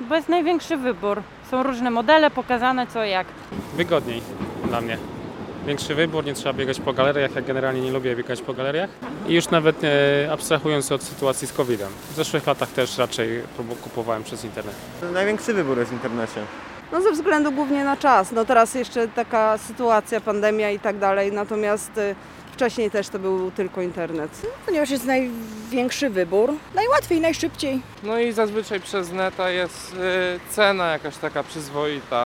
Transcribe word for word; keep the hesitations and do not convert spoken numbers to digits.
bo jest największy wybór. Są różne modele pokazane co jak. Wygodniej dla mnie. Większy wybór, nie trzeba biegać po galeriach, ja generalnie nie lubię biegać po galeriach. I już nawet e, abstrahując od sytuacji z kowidem. W zeszłych latach też raczej kupowałem przez internet. Największy wybór jest w internecie. No ze względu głównie na czas. No teraz jeszcze taka sytuacja, pandemia i tak dalej, natomiast y, wcześniej też to był tylko internet. Ponieważ jest największy wybór, najłatwiej, najszybciej. No i zazwyczaj przez neta jest y, cena jakaś taka przyzwoita.